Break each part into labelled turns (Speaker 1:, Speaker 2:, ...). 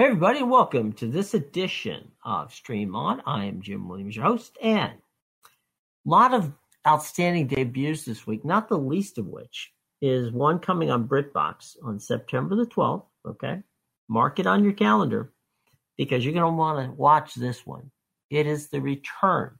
Speaker 1: Hey everybody, and welcome to this edition of Stream On. I am Jim Williams, your host, and a lot of outstanding debuts this week, not the least of which is one coming on BritBox on September the 12th, okay? Mark it on your calendar because you're going to want to watch this one. It is the return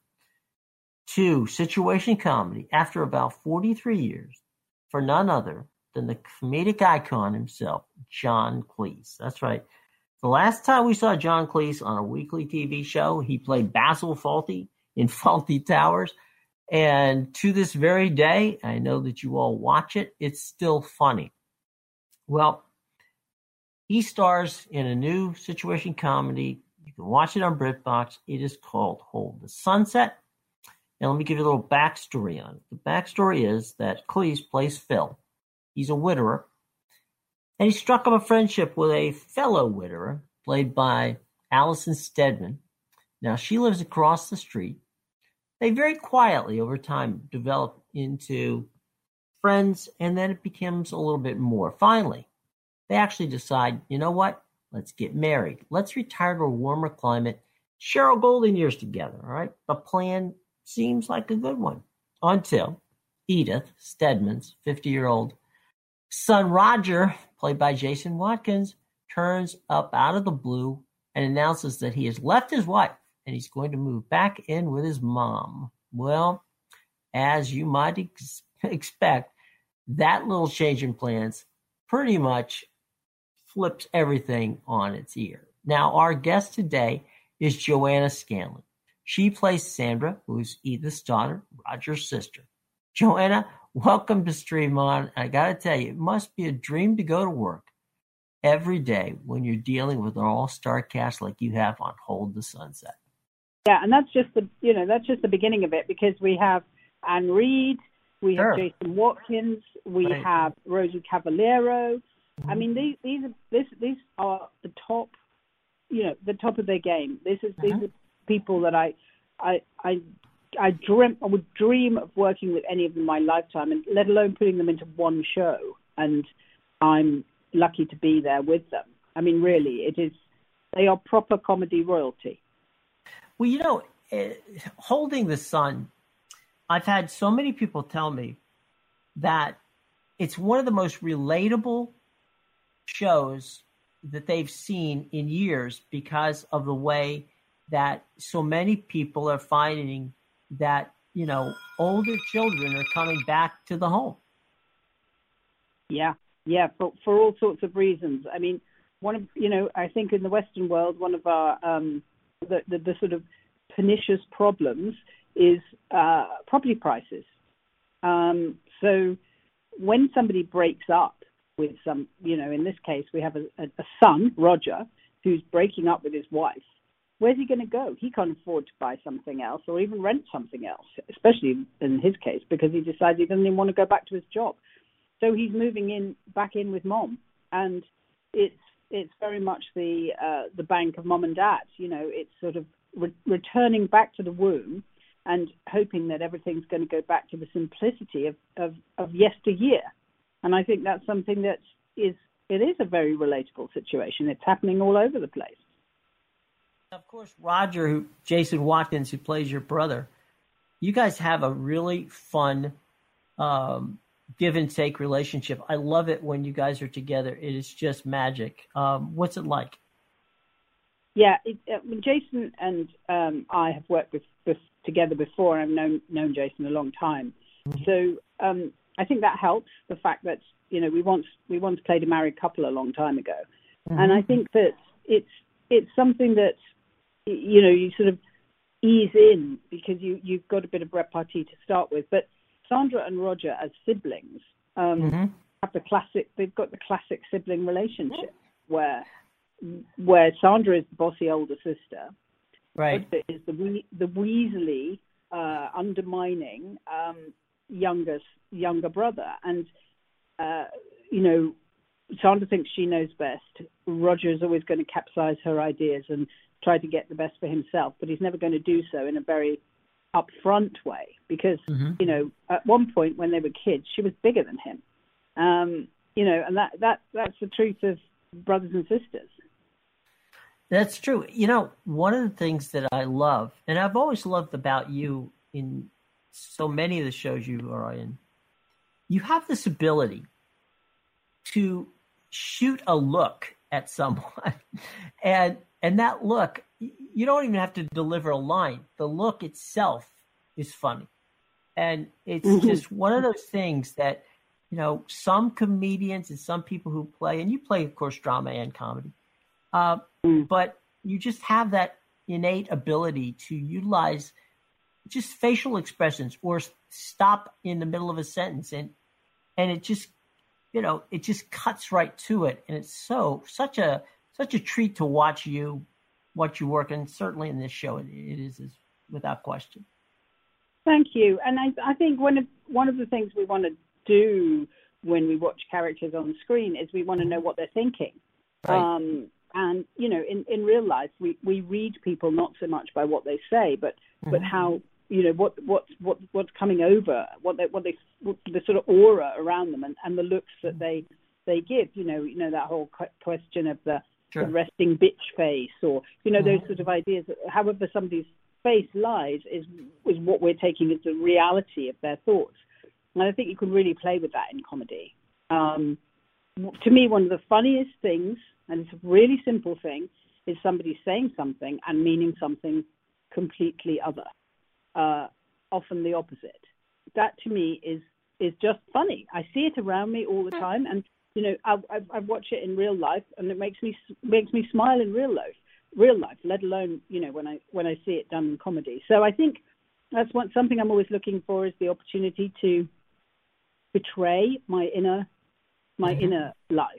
Speaker 1: to situation comedy after about 43 years for none other than the comedic icon himself, John Cleese. That's right. The last time we saw John Cleese on a weekly TV show, he played Basil Fawlty in Fawlty Towers. And to this very day, I know that you all watch it, it's still funny. Well, he stars in a new situation comedy. You can watch it on BritBox. It is called Hold the Sunset. And let me give you a little backstory on it. The backstory is that Cleese plays Phil. He's a widower. And he struck up a friendship with a fellow widower, played by Alison Steadman. Now, she lives across the street. They very quietly, over time, develop into friends, and then it becomes a little bit more. Finally, they actually decide, you know what? Let's get married. Let's retire to a warmer climate, share our golden years together, all right? The plan seems like a good one. Until Edith Steadman's 50-year-old son Roger, played by Jason Watkins, turns up out of the blue and announces that he has left his wife and he's going to move back in with his mom. Well, as you might expect, that little change in plans pretty much flips everything on its ear. Now, our guest today is Joanna Scanlon. She plays Sandra, who's Edith's daughter, Roger's sister. Joanna, welcome to Stream On. I got to tell you, it must be a dream to go to work every day when you're dealing with an all-star cast like you have on Hold the Sunset.
Speaker 2: Yeah, and that's just the beginning of it, because we have Anne Reid, we have Jason Watkins, we have Rosie Cavaliero. I mean, these are the top, the top of their game. These are people that I would dream of working with any of them in my lifetime, and let alone putting them into one show. And I'm lucky to be there with them. I mean, really, they are proper comedy royalty.
Speaker 1: Well, Holding the Sun, I've had so many people tell me that it's one of the most relatable shows that they've seen in years because of the way that so many people are finding that, older children are coming back to the home.
Speaker 2: Yeah, for all sorts of reasons. I mean, I think in the Western world, one of our the sort of pernicious problems is property prices. So when somebody breaks up with some, in this case, we have a son, Roger, who's breaking up with his wife. Where's he going to go? He can't afford to buy something else or even rent something else, especially in his case, because he decides he doesn't even want to go back to his job. So he's moving back in with mom, and it's very much the bank of mom and dad. It's sort of returning back to the womb and hoping that everything's going to go back to the simplicity of yesteryear. And I think that's something it is a very relatable situation. It's happening all over the place.
Speaker 1: Of course, Roger, Jason Watkins, who plays your brother, you guys have a really fun give and take relationship. I love it when you guys are together. It is just magic. What's it like?
Speaker 2: Yeah, Jason and I have worked together before. I've known Jason a long time. Mm-hmm. So I think that helps, the fact that, we once played a married couple a long time ago. Mm-hmm. And I think that it's something that, you sort of ease in because you've got a bit of repartee to start with. But Sandra and Roger as siblings have they've got the classic sibling relationship where Sandra is the bossy older sister.
Speaker 1: Right.
Speaker 2: Roger is the Weasley, undermining younger brother. And, Sandra thinks she knows best. Roger is always going to capsize her ideas and try to get the best for himself, but he's never going to do so in a very upfront way because, at one point when they were kids, she was bigger than him. And that's the truth of brothers and sisters.
Speaker 1: That's true. One of the things that I love, and I've always loved about you in so many of the shows you are in, you have this ability to shoot a look at someone, and that look, you don't even have to deliver a line. The look itself is funny, and it's just one of those things that some comedians and some people who play, and you play, of course, drama and comedy. But you just have that innate ability to utilize just facial expressions or stop in the middle of a sentence, and it just it just cuts right to it, and it's such a treat to watch you work, and certainly in this show it is without question.
Speaker 2: Thank you. And I think one of the things we want to do when we watch characters on screen is we want to know what they're thinking.
Speaker 1: Right.
Speaker 2: And in real life, we read people not so much by what they say, but how what's coming over, what the sort of aura around them, and the looks that they give. That whole question of the resting bitch face, or those sort of ideas. However somebody's face lies is what we're taking as the reality of their thoughts, and I think you can really play with that in comedy. To me, one of the funniest things, and it's a really simple thing, is somebody saying something and meaning something completely other, often the opposite. That to me is just funny. I see it around me all the time, and I watch it in real life, and it makes me smile in real life, let alone when I see it done in comedy. So I think that's something I'm always looking for, is the opportunity to betray my inner life.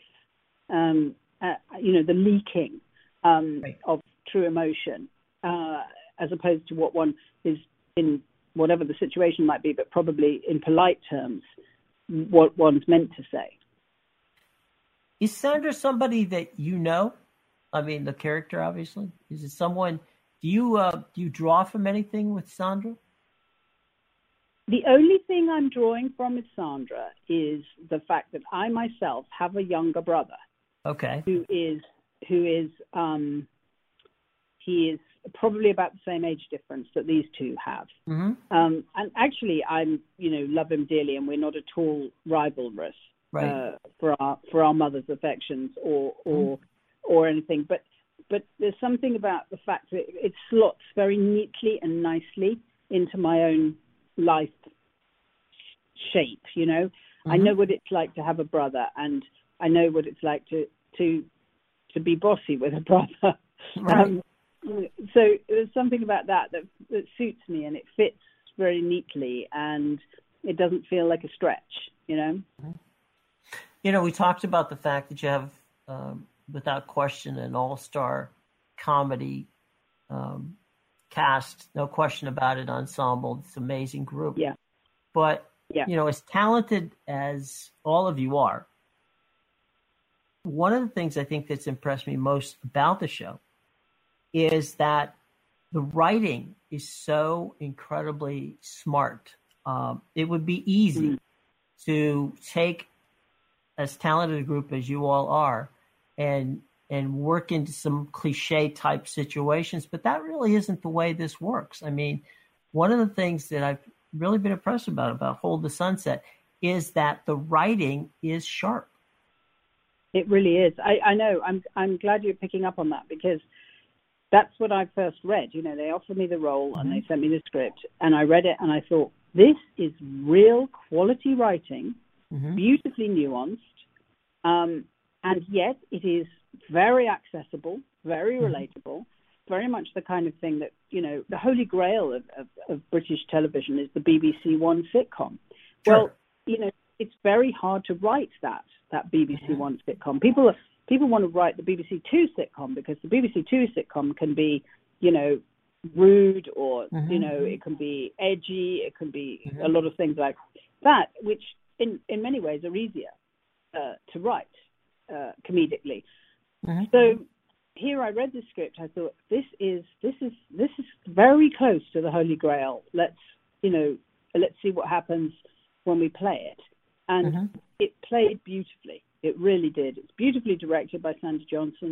Speaker 2: The leaking of true emotion, as opposed to what one is in whatever the situation might be, but probably in polite terms, what one's meant to say.
Speaker 1: Is Sandra somebody that you know? I mean, the character, obviously. Is it someone? Do you draw from anything with Sandra?
Speaker 2: The only thing I'm drawing from with Sandra is the fact that I myself have a younger brother.
Speaker 1: Okay.
Speaker 2: Who is he is probably about the same age difference that these two have.
Speaker 1: Mm-hmm.
Speaker 2: And actually, I'm love him dearly, and we're not at all rivalrous.
Speaker 1: Right.
Speaker 2: For our mother's affections or anything, but there's something about the fact that it slots very neatly and nicely into my own life shape. I know what it's like to have a brother, and I know what it's like to be bossy with a brother.
Speaker 1: Right.
Speaker 2: So there's something about that suits me, and it fits very neatly, and it doesn't feel like a stretch.
Speaker 1: We talked about the fact that you have, without question, an all-star comedy cast, no question about it, ensemble. It's an amazing group.
Speaker 2: Yeah.
Speaker 1: But,
Speaker 2: yeah.
Speaker 1: As talented as all of you are, one of the things I think that's impressed me most about the show is that the writing is so incredibly smart. It would be easy to take as talented a group as you all are and work into some cliche type situations, but that really isn't the way this works. I mean, one of the things that I've really been impressed about Hold the Sunset is that the writing is sharp.
Speaker 2: It really is. I know. I'm glad you're picking up on that, because that's what I first read. They offered me the role and they sent me the script, and I read it and I thought, this is real quality writing, beautifully nuanced, and yet it is very accessible, very relatable, very much the kind of thing that, the holy grail of British television is the BBC One sitcom.
Speaker 1: Sure.
Speaker 2: Well, it's very hard to write that BBC One sitcom. People want to write the BBC Two sitcom, because the BBC Two sitcom can be, rude, or, it can be edgy, it can be a lot of things like that, which in many ways are easier to write comedically. So here I read the script. I thought, this is very close to the Holy Grail. Let's see what happens when we play it. And it played beautifully. It really did. It's beautifully directed by Sandy Johnson.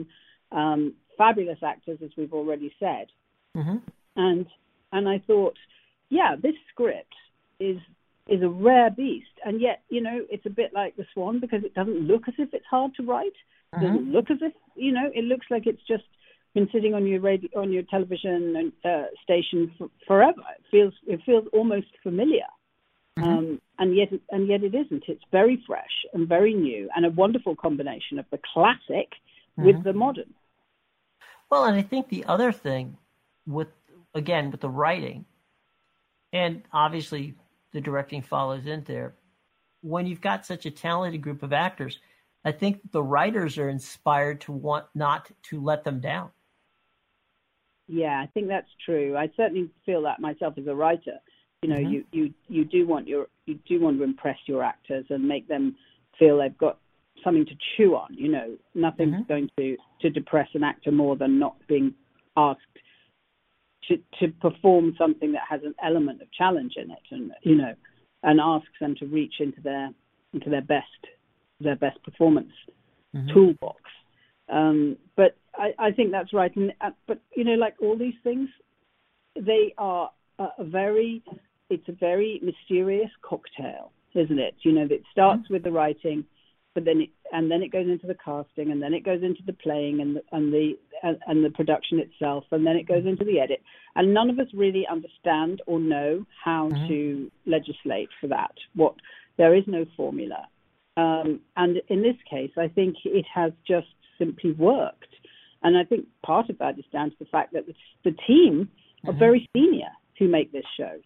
Speaker 2: fabulous actors, as we've already said.
Speaker 1: Mm-hmm.
Speaker 2: And I thought, yeah, this script is a rare beast, and yet, it's a bit like The Swan, because it doesn't look as if it's hard to write. It doesn't look as if, it looks like it's just been sitting on your television station forever. It feels almost familiar, and yet it isn't. It's very fresh and very new, and a wonderful combination of the classic with the modern.
Speaker 1: Well, and I think the other thing with the writing, and obviously the directing follows in there, when you've got such a talented group of actors, I think the writers are inspired to want not to let them down.
Speaker 2: Yeah, I think that's true. I certainly feel that myself as a writer. You do want to impress your actors and make them feel they've got something to chew on. Nothing's going to depress an actor more than not being asked to perform something that has an element of challenge in it, and asks them to reach into their best performance toolbox. But I think that's right. But like all these things, they are it's a very mysterious cocktail, isn't it? It starts with the writing, but then it goes into the casting, and then it goes into the playing and the production itself, and then it goes into the edit. And none of us really understand or know how to legislate for that. There is no formula. And in this case, I think it has just simply worked. And I think part of that is down to the fact that the team are very senior who make this show.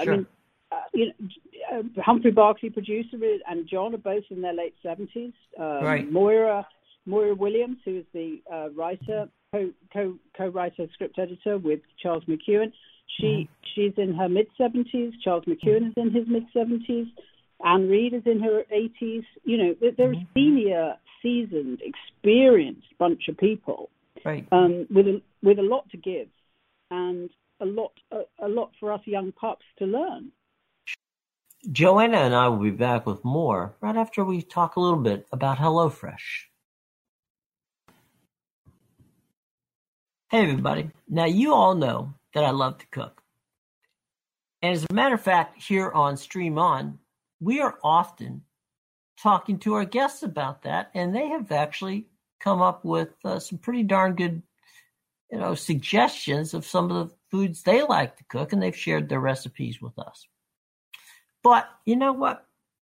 Speaker 2: Humphrey Barclay, producer, and John are both in their late 70s.
Speaker 1: Right.
Speaker 2: Moira Williams, who is the writer, co-writer, script editor with Charles McEwan, she's in her mid-70s. Charles McEwan is in his mid-70s. Anne Reid is in her 80s. They're a senior, seasoned, experienced bunch of people,
Speaker 1: right?
Speaker 2: With a lot to give, and a lot for us young pups to learn.
Speaker 1: Joanna and I will be back with more right after we talk a little bit about HelloFresh. Hey, everybody. Now, you all know that I love to cook. And as a matter of fact, here on Stream On, we are often talking to our guests about that, and they have actually come up with some pretty darn good, suggestions of some of the foods they like to cook, and they've shared their recipes with us. But you know what?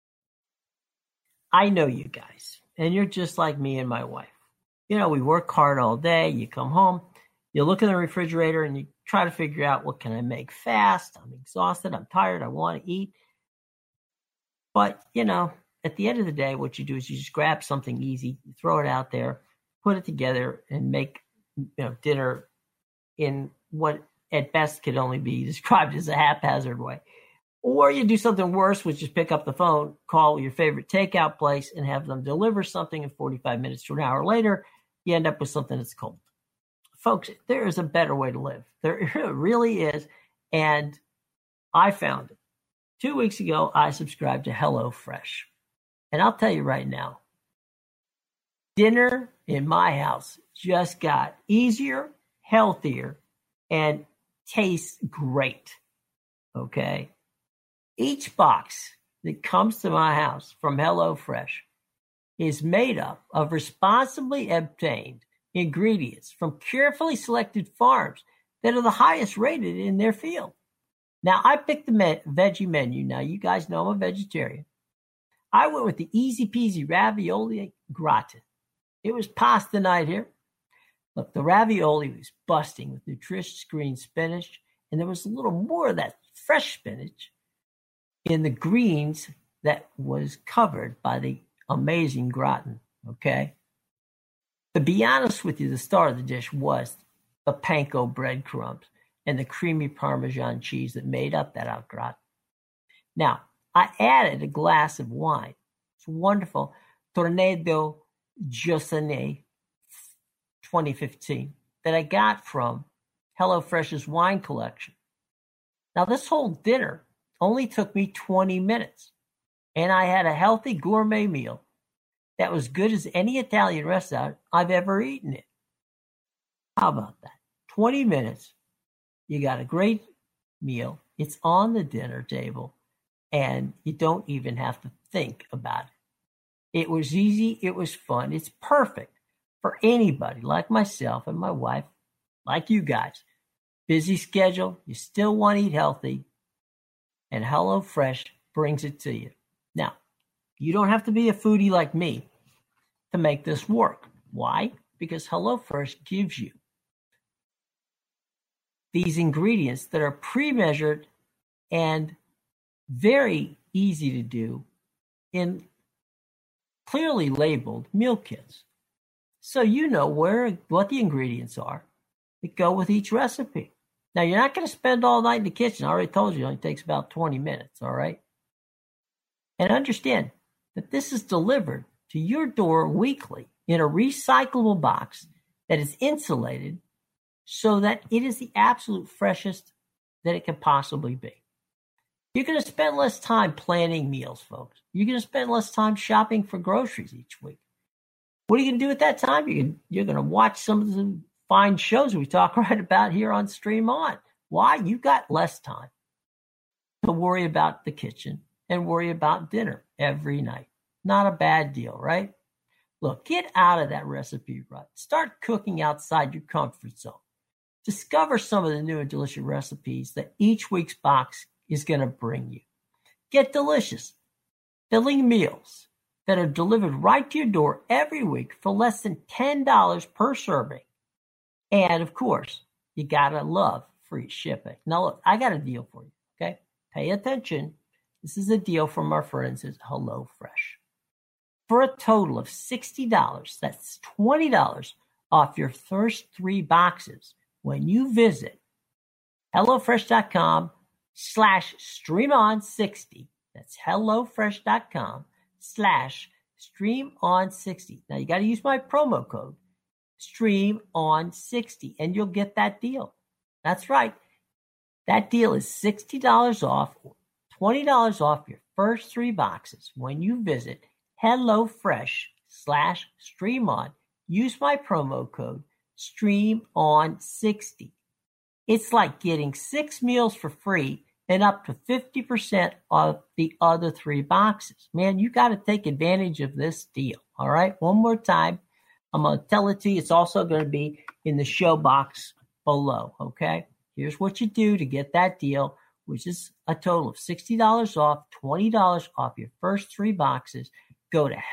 Speaker 1: I know you guys, and you're just like me and my wife. We work hard all day. You come home, you look in the refrigerator, and you try to figure out, what can I make fast? I'm exhausted. I'm tired. I want to eat. But, at the end of the day, what you do is you just grab something easy, you throw it out there, put it together, and make dinner in what at best could only be described as a haphazard way. Or you do something worse, which is pick up the phone, call your favorite takeout place, and have them deliver something, and 45 minutes to an hour later, you end up with something that's cold. Folks, there is a better way to live. There really is. And I found it. 2 weeks ago, I subscribed to HelloFresh. And I'll tell you right now, dinner in my house just got easier, healthier, and tastes great. Okay? Each box that comes to my house from HelloFresh is made up of responsibly obtained ingredients from carefully selected farms that are the highest rated in their field. Now, I picked the veggie menu. Now, you guys know I'm a vegetarian. I went with the easy peasy ravioli gratin. It was pasta night here. Look, the ravioli was busting with nutritious green spinach, and there was a little more of that fresh spinach in the greens that was covered by the amazing gratin, okay? To be honest with you, the star of the dish was the panko breadcrumbs and the creamy Parmesan cheese that made up that au gratin. Now, I added a glass of wine. It's wonderful. Tornado Giussane 2015 that I got from HelloFresh's wine collection. Now, this whole dinner only took me 20 minutes, and I had a healthy gourmet meal that was good as any Italian restaurant I've ever eaten in. How about that? 20 minutes. You got a great meal. It's on the dinner table, and you don't even have to think about it. It was easy. It was fun. It's perfect for anybody like myself and my wife, like you guys. Busy schedule. You still want to eat healthy, and HelloFresh brings it to you. Now, you don't have to be a foodie like me to make this work. Why? Because HelloFresh gives you these ingredients that are pre-measured and very easy to do in clearly labeled meal kits. So you know what the ingredients are that go with each recipe. Now, you're not going to spend all night in the kitchen. I already told you it only takes about 20 minutes, all right? And understand that this is delivered to your door weekly in a recyclable box that is insulated so that it is the absolute freshest that it can possibly be. You're going to spend less time planning meals, folks. You're going to spend less time shopping for groceries each week. What are you going to do at that time? You're going to watch some of the fine shows we talk right about here on Stream On. Why? You've got less time to worry about the kitchen and worry about dinner every night. Not a bad deal, right? Look, get out of that recipe rut. Start cooking outside your comfort zone. Discover some of the new and delicious recipes that each week's box is going to bring you. Get delicious, filling meals that are delivered right to your door every week for less than $10 per serving. And of course, you got to love free shipping. Now, look, I got a deal for you, okay? Pay attention. This is a deal from our friends at HelloFresh. For a total of $60, that's $20 off your first 3 boxes when you visit HelloFresh.com/StreamOn60. That's HelloFresh.com/StreamOn60. Now, you got to use my promo code StreamOn60, and you'll get that deal. That's right. That deal is $60 off, $20 off your first 3 boxes when you visit HelloFresh/StreamOn. Use my promo code StreamOn60. It's like getting 6 meals for free and up to 50% of the other 3 boxes. Man, you got to take advantage of this deal. All right. One more time. I'm going to tell it to you. It's also going to be in the show box below. Okay. Here's what you do to get that deal, which is a total of $60 off, $20 off your first 3 boxes. Go to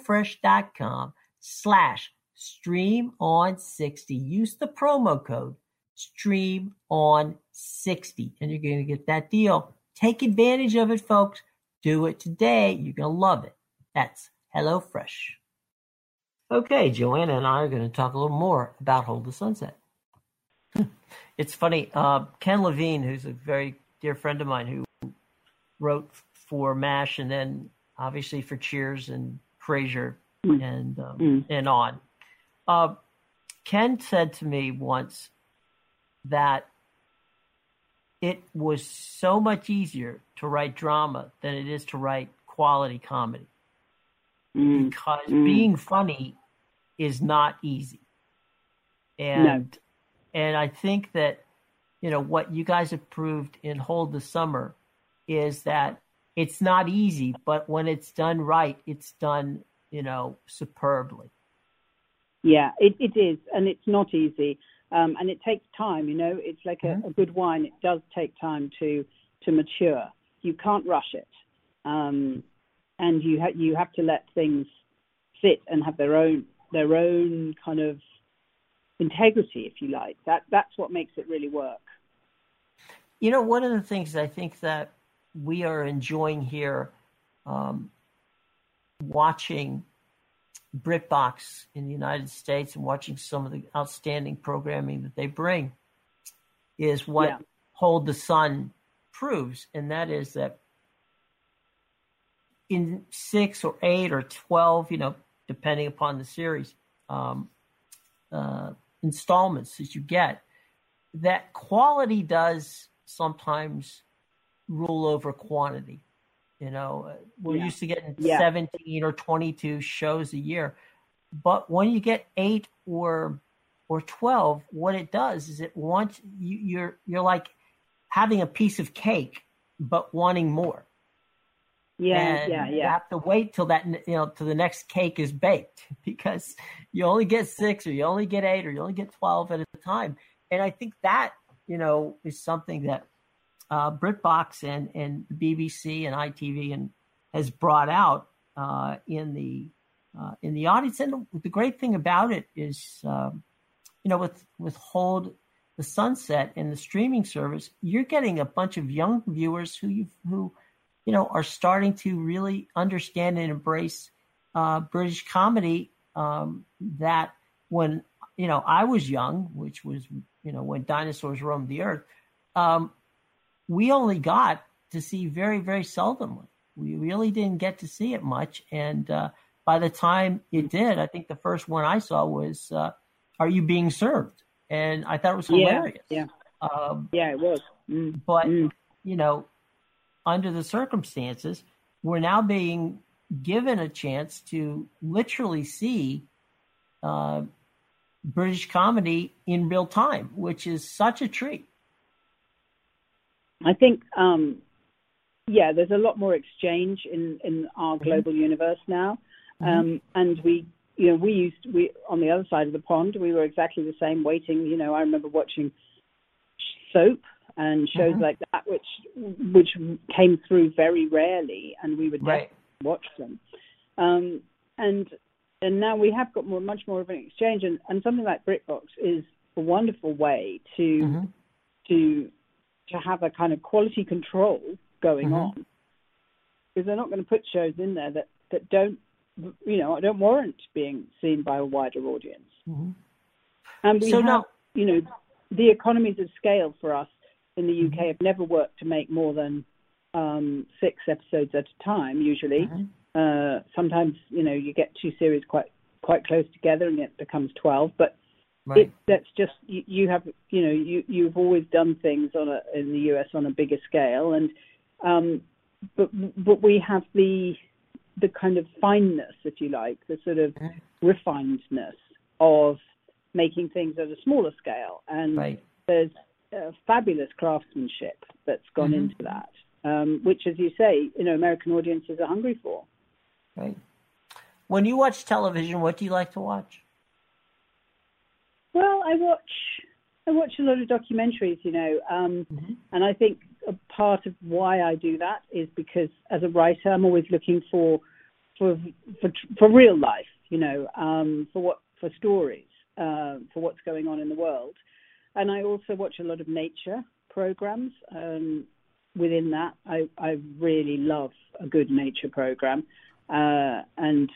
Speaker 1: HelloFresh.com/StreamOn60. Use the promo code StreamOn60, and you're going to get that deal. Take advantage of it, folks. Do it today. You're going to love it. That's HelloFresh. Okay, Joanna and I are going to talk a little more about Hold the Sunset. It's funny. Ken Levine, who's a very dear friend of mine who wrote for MASH and then obviously for Cheers and Frasier and on. Ken said to me once that it was so much easier to write drama than it is to write quality comedy. Because being funny is not easy. And I think that, what you guys have proved in Hold the Summer is that it's not easy, but when it's done right, it's done, superbly.
Speaker 2: Yeah, it is. And it's not easy. And it takes time, it's like a good wine. It does take time to mature. You can't rush it. And you have to let things sit and have their own kind of integrity, if you like. That's what makes it really work.
Speaker 1: One of the things I think that we are enjoying here, watching BritBox in the United States and watching some of the outstanding programming that they bring, is what Hold the Sun proves, and that is that in 6 or 8 or 12, depending upon the series, installments that you get, that quality does sometimes rule over quantity. We're used to getting 17 or 22 shows a year, but when you get 8 or or 12, what it does is it wants you're like having a piece of cake, but wanting more.
Speaker 2: Yeah.
Speaker 1: You have to wait till that, till the next cake is baked, because you only get 6 or you only get 8 or you only get 12 at a time. And I think that, is something that BritBox and the BBC and ITV and has brought out in the audience. And the great thing about it is, with Hold the Sunset and the streaming service, you're getting a bunch of young viewers who are starting to really understand and embrace British comedy. That when I was young, which was when dinosaurs roamed the earth, we only got to see very, very seldomly. We really didn't get to see it much, and by the time it did, I think the first one I saw was "Are You Being Served?" and I thought it was hilarious.
Speaker 2: Yeah, it was.
Speaker 1: But under the circumstances, we're now being given a chance to literally see British comedy in real time, which is such a treat.
Speaker 2: I think, there's a lot more exchange in our global universe now. And we on the other side of the pond, we were exactly the same, waiting. I remember watching soap and shows like that, which came through very rarely, and we would watch them. And now we have got much more of an exchange, and something like BritBox is a wonderful way to have a kind of quality control going on, because they're not going to put shows in there that don't warrant being seen by a wider audience. And we have the economies of scale for us in the UK have never worked to make more than 6 episodes at a time, usually. Sometimes, you get 2 series quite close together and it becomes 12, but that's just, you've always done things in the US on a bigger scale. And, but we have the kind of fineness, if you like, the sort of refinedness of making things at a smaller scale. And there's fabulous craftsmanship that's gone into that, which, as you say, American audiences are hungry for.
Speaker 1: Right. When you watch television, what do you like to watch?
Speaker 2: Well, I watch a lot of documentaries, and I think a part of why I do that is because as a writer, I'm always looking for real life, for stories, for what's going on in the world. And I also watch a lot of nature programs. Within that, I really love a good nature program, and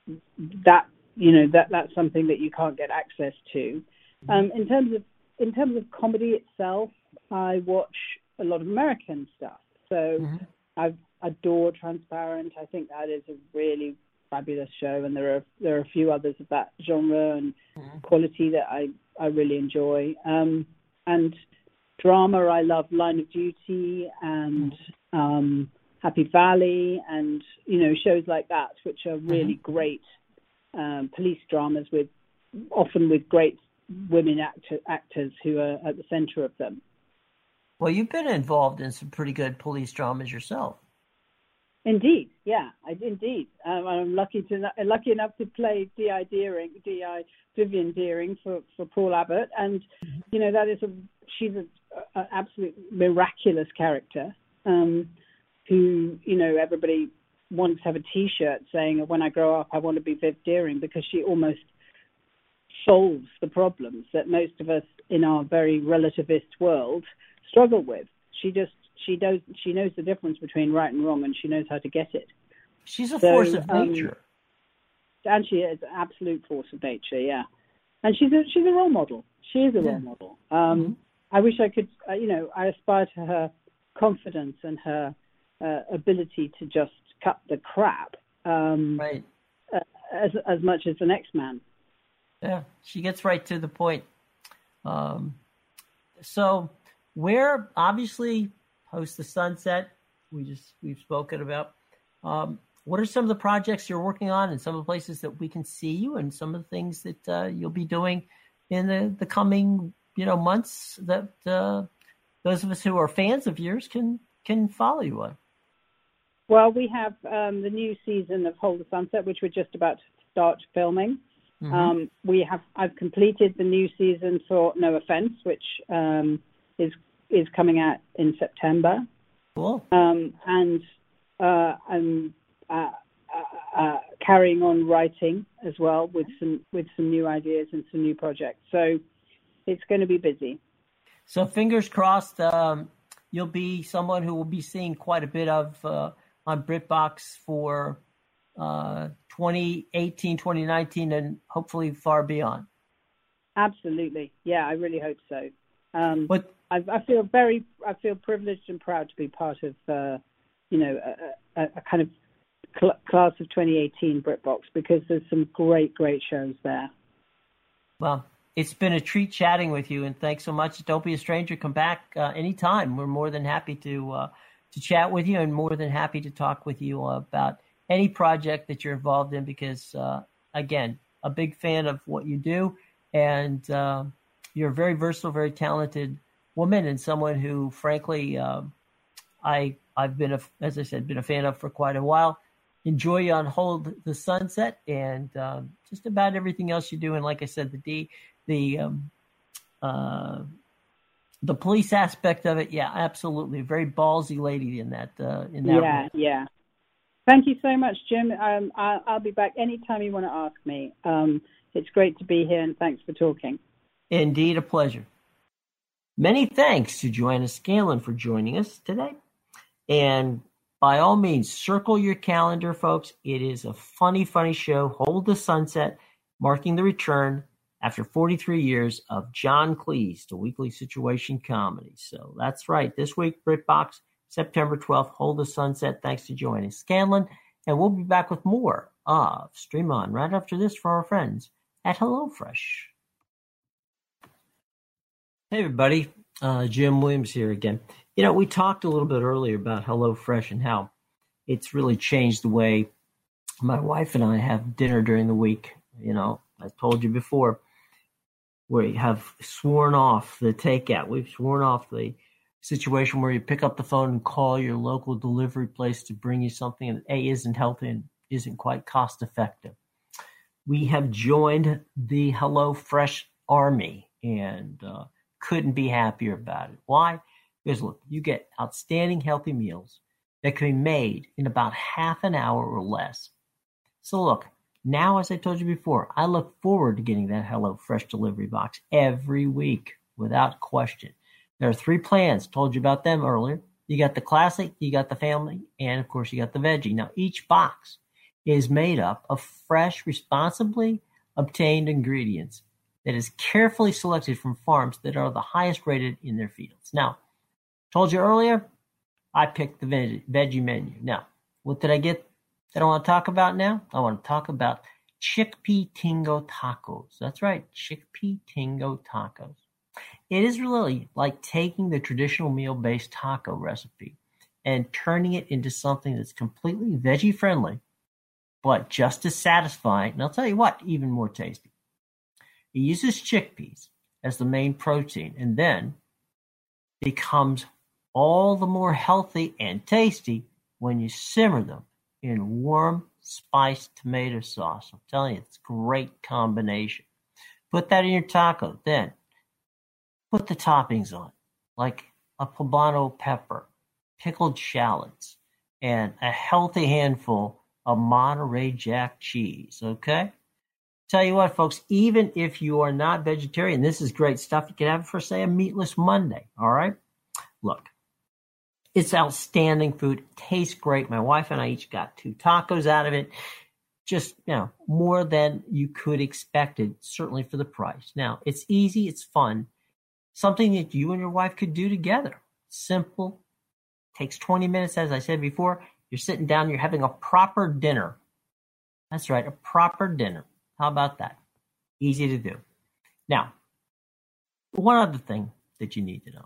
Speaker 2: that's something that you can't get access to. In terms of comedy itself, I watch a lot of American stuff. So I adore Transparent. I think that is a really fabulous show, and there are a few others of that genre and quality that I really enjoy. And drama, I love Line of Duty and Happy Valley, and shows like that, which are really great police dramas often with great women actors who are at the center of them.
Speaker 1: Well, you've been involved in some pretty good police dramas yourself.
Speaker 2: Indeed, yeah, I'm lucky enough to play D.I. Vivian Deering for Paul Abbott, and that is she's an absolute miraculous character, who everybody wants to have a T-shirt saying, "When I grow up, I want to be Viv Deering," because she almost solves the problems that most of us in our very relativist world struggle with. She knows the difference between right and wrong, and she knows how to get it.
Speaker 1: She's a force of nature.
Speaker 2: And she is an absolute force of nature, yeah. And she's a role model. She is a role model. I wish I could, I aspire to her confidence and her ability to just cut the crap as much as the next man.
Speaker 1: Yeah, she gets right to the point. So we're obviously Host the Sunset. We've spoken about. What are some of the projects you're working on, and some of the places that we can see you, and some of the things that you'll be doing in the coming months that those of us who are fans of yours can follow you on?
Speaker 2: Well, we have the new season of Hold the Sunset, which we're just about to start filming. Mm-hmm. I've completed the new season for No Offense, which is coming out in September.
Speaker 1: Cool.
Speaker 2: And I'm carrying on writing as well with some new ideas and some new projects. So it's going to be busy.
Speaker 1: So fingers crossed, you'll be someone who will be seeing quite a bit of on BritBox for 2018, 2019, and hopefully far beyond.
Speaker 2: Absolutely. Yeah, I really hope so.
Speaker 1: But
Speaker 2: I feel privileged and proud to be part of, a kind of class of 2018 BritBox, because there's some great shows there.
Speaker 1: Well, it's been a treat chatting with you, and thanks so much. Don't be a stranger. Come back anytime. We're more than happy to chat with you, and more than happy to talk with you about any project that you're involved in, because, again, a big fan of what you do, and you're a very versatile, very talented woman, and someone who, frankly, I've been, as I said, been a fan of for quite a while. Enjoy you on Hold the Sunset, and just about everything else you do. And like I said, the police aspect of it, yeah, absolutely, a very ballsy lady in that.
Speaker 2: Yeah. Thank you so much, Jim. I'll be back anytime you want to ask me. It's great to be here, and thanks for talking.
Speaker 1: Indeed, a pleasure. Many thanks to Joanna Scanlon for joining us today. And by all means, circle your calendar, folks. It is a funny show, Hold the Sunset, marking the return after 43 years of John Cleese to weekly situation comedy. So that's right. This week, BritBox, September 12th, Hold the Sunset. Thanks to Joanna Scanlon. And we'll be back with more of Stream On right after this for our friends at HelloFresh. Hey, everybody. Jim Williams here again. We talked a little bit earlier about HelloFresh and how it's really changed the way my wife and I have dinner during the week. I told you before, we have sworn off the takeout. We've sworn off the situation where you pick up the phone and call your local delivery place to bring you something that isn't healthy and isn't quite cost effective. We have joined the HelloFresh army and couldn't be happier about it. Why? Because look, you get outstanding healthy meals that can be made in about half an hour or less. So look, now, as I told you before, I look forward to getting that HelloFresh delivery box every week without question. There are 3 plans. Told you about them earlier. You got the classic, you got the family, and of course you got the veggie. Now, each box is made up of fresh, responsibly obtained ingredients that is carefully selected from farms that are the highest rated in their fields. Now, told you earlier, I picked the veggie menu. Now, what did I get that I want to talk about now? I want to talk about chickpea tingo tacos. That's right, chickpea tingo tacos. It is really like taking the traditional meal-based taco recipe and turning it into something that's completely veggie-friendly, but just as satisfying, and I'll tell you what, even more tasty. It uses chickpeas as the main protein and then becomes all the more healthy and tasty when you simmer them in warm, spiced tomato sauce. I'm telling you, it's a great combination. Put that in your taco, then put the toppings on, like a poblano pepper, pickled shallots, and a healthy handful of Monterey Jack cheese, okay? Tell you what, folks, even if you are not vegetarian, this is great stuff. You can have it for, say, a meatless Monday, all right? Look, it's outstanding food. It tastes great. My wife and I each got 2 tacos out of it. Just, more than you could expect it, certainly for the price. Now, it's easy. It's fun. Something that you and your wife could do together. Simple. Takes 20 minutes, as I said before. You're sitting down. You're having a proper dinner. That's right, a proper dinner. How about that? Easy to do. Now, one other thing that you need to know.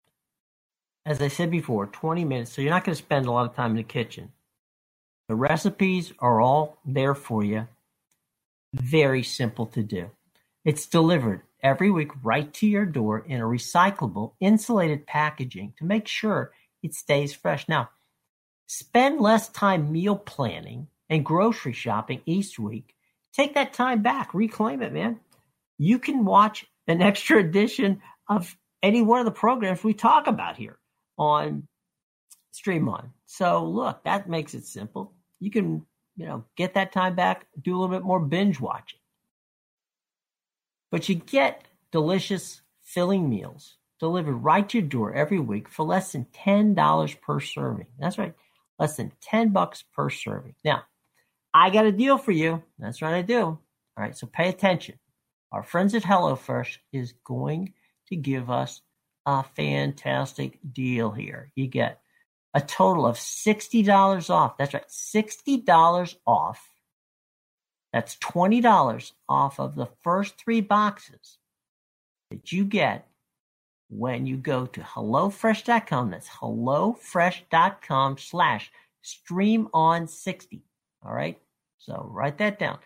Speaker 1: As I said before, 20 minutes, so you're not going to spend a lot of time in the kitchen. The recipes are all there for you. Very simple to do. It's delivered every week right to your door in a recyclable, insulated packaging to make sure it stays fresh. Now, spend less time meal planning and grocery shopping each week. Take that time back. Reclaim it, man. You can watch an extra edition of any one of the programs we talk about here on Stream On. So look, that makes it simple. You can, get that time back, do a little bit more binge watching. But you get delicious, filling meals delivered right to your door every week for less than $10 per serving. That's right, less than $10 per serving. Now, I got a deal for you. That's right, I do. All right, so pay attention. Our friends at HelloFresh is going to give us a fantastic deal here. You get a total of $60 off. That's right, $60 off. That's $20 off of the first 3 boxes that you get when you go to HelloFresh.com. That's HelloFresh.com/StreamOn60. All right? So write that down.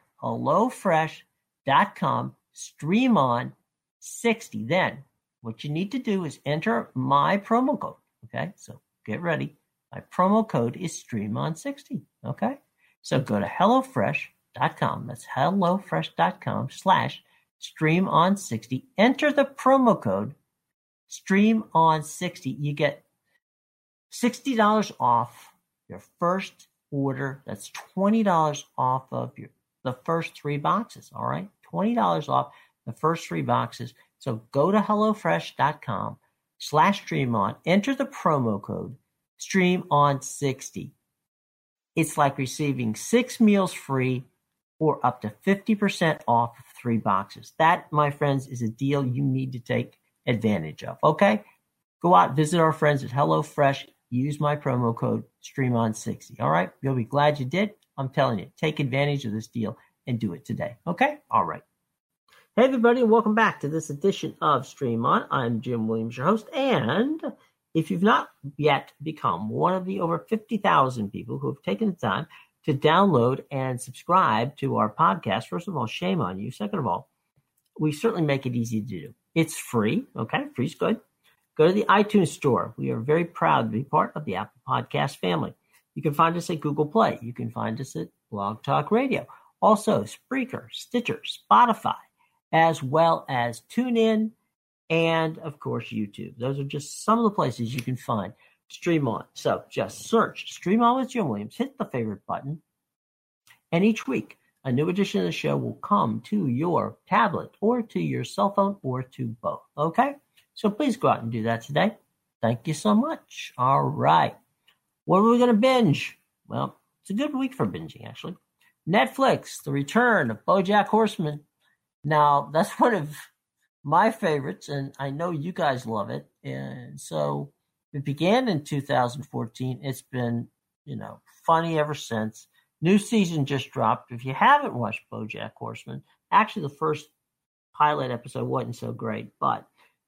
Speaker 1: HelloFresh.com/StreamOn60. Then what you need to do is enter my promo code. Okay? So get ready. My promo code is StreamOn60. Okay? So go to HelloFresh.com. That's HelloFresh.com/StreamOn60. Enter the promo code StreamOn60. You get $60 off your first order. That's $20 off of the first 3 boxes. All right, $20 off the first 3 boxes. So go to HelloFresh.com/StreamOn. Enter the promo code StreamOn60. It's like receiving 6 meals free or up to 50% off of 3 boxes. That, my friends, is a deal you need to take advantage of. Okay? Go out, visit our friends at HelloFresh. Use my promo code StreamOn60. All right? You'll be glad you did. I'm telling you, take advantage of this deal and do it today. Okay? All right. Hey, everybody, and welcome back to this edition of Stream On. I'm Jim Williams, your host, and if you've not yet become one of the over 50,000 people who have taken the time to download and subscribe to our podcast, first of all, shame on you. Second of all, we certainly make it easy to do. It's free. Okay, free's good. Go to the iTunes store. We are very proud to be part of the Apple Podcast family. You can find us at Google Play. You can find us at Blog Talk Radio. Also, Spreaker, Stitcher, Spotify, as well as TuneIn, and, of course, YouTube. Those are just some of the places you can find Stream On. So just search Stream On with Jim Williams, hit the favorite button, and each week a new edition of the show will come to your tablet or to your cell phone or to both. Okay? So please go out and do that today. Thank you so much. All right. What are we going to binge? Well, it's a good week for binging, actually. Netflix, the return of BoJack Horseman. Now, that's one of my favorites, and I know you guys love it. And so it began in 2014. It's been, funny ever since. New season just dropped. If you haven't watched BoJack Horseman, actually the first pilot episode wasn't so great, but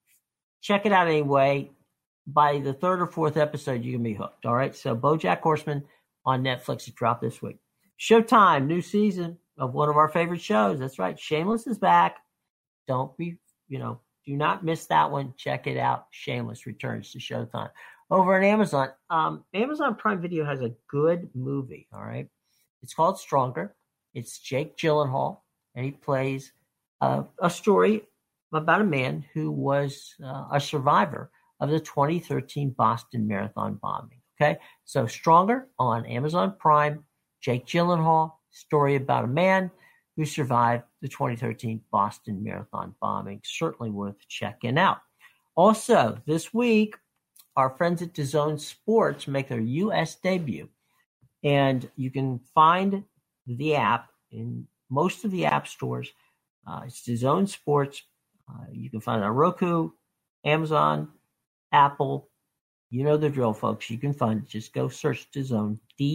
Speaker 1: check it out anyway. By the 3rd or 4th episode, you can be hooked. All right. So BoJack Horseman on Netflix is dropped this week. Showtime, new season of one of our favorite shows. That's right. Shameless is back. Don't be, do not miss that one. Check it out. Shameless returns to Showtime. Over on Amazon, Amazon Prime Video has a good movie. All right. It's called Stronger. It's Jake Gyllenhaal, and he plays a story about a man who was a survivor of the 2013 Boston Marathon bombing. Okay, so Stronger on Amazon Prime. Jake Gyllenhaal, story about a man who survived the 2013 Boston Marathon bombing. Certainly worth checking out. Also, this week, our friends at DAZN Sports make their U.S. debut. And you can find the app in most of the app stores. It's DAZN Sports. You can find it on Roku, Amazon, Apple. You know the drill, folks. You can find it. Just go search DAZN,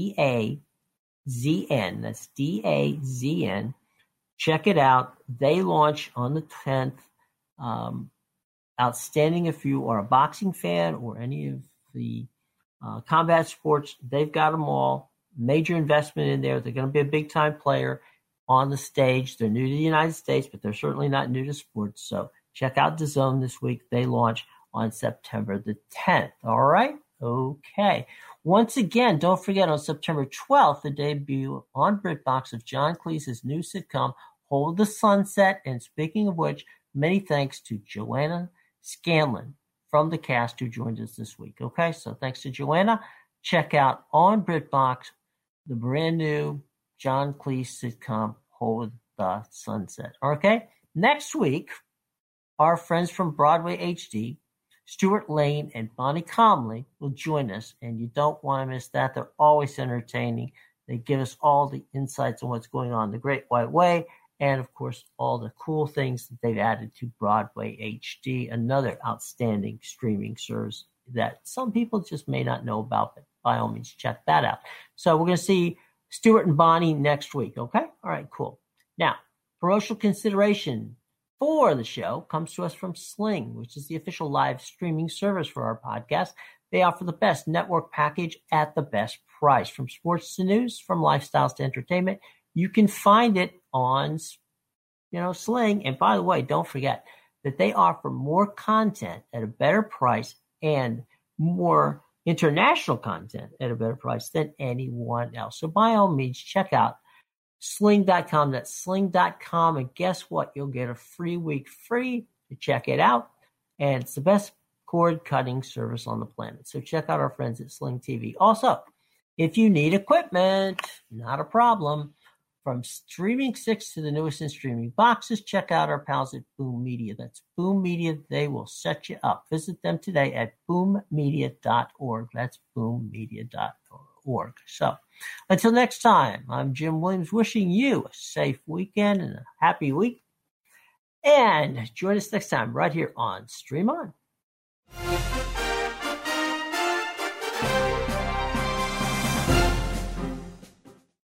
Speaker 1: D-A-Z-N. That's D-A-Z-N. Check it out. They launch on the 10th. Outstanding if you are a boxing fan or any of the combat sports. They've got them all. Major investment in there. They're going to be a big-time player on the stage. They're new to the United States, but they're certainly not new to sports. So check out DAZN this week. They launch on September the 10th. All right? Okay. Once again, don't forget on September 12th, the debut on BritBox of John Cleese's new sitcom, Hold the Sunset. And speaking of which, many thanks to Joanna Scanlon from the cast who joined us this week. Okay, so thanks to Joanna. Check out on BritBox the brand new John Cleese sitcom, Hold the Sunset. Okay, next week, our friends from Broadway HD, Stuart Lane and Bonnie Comley, will join us, and you don't want to miss that. They're always entertaining. They give us all the insights on what's going on in the Great White Way, and, of course, all the cool things that they've added to Broadway HD, another outstanding streaming service that some people just may not know about, but by all means, check that out. So we're going to see Stuart and Bonnie next week, okay? All right, cool. Now, promotional consideration for the show comes to us from Sling, which is the official live streaming service for our podcast. They offer the best network package at the best price. From sports to news, from lifestyles to entertainment, you can find it on, Sling. And by the way, don't forget that they offer more content at a better price and more international content at a better price than anyone else. So by all means, check out Sling.com. That's Sling.com. And guess what? You'll get a free week free to check it out. And it's the best cord cutting service on the planet. So check out our friends at Sling TV. Also, if you need equipment, not a problem. From streaming 6 to the newest in streaming boxes, check out our pals at Boom Media. That's Boom Media. They will set you up. Visit them today at boommedia.org. That's boommedia.org. So until next time, I'm Jim Williams wishing you a safe weekend and a happy week. And join us next time right here on Stream On.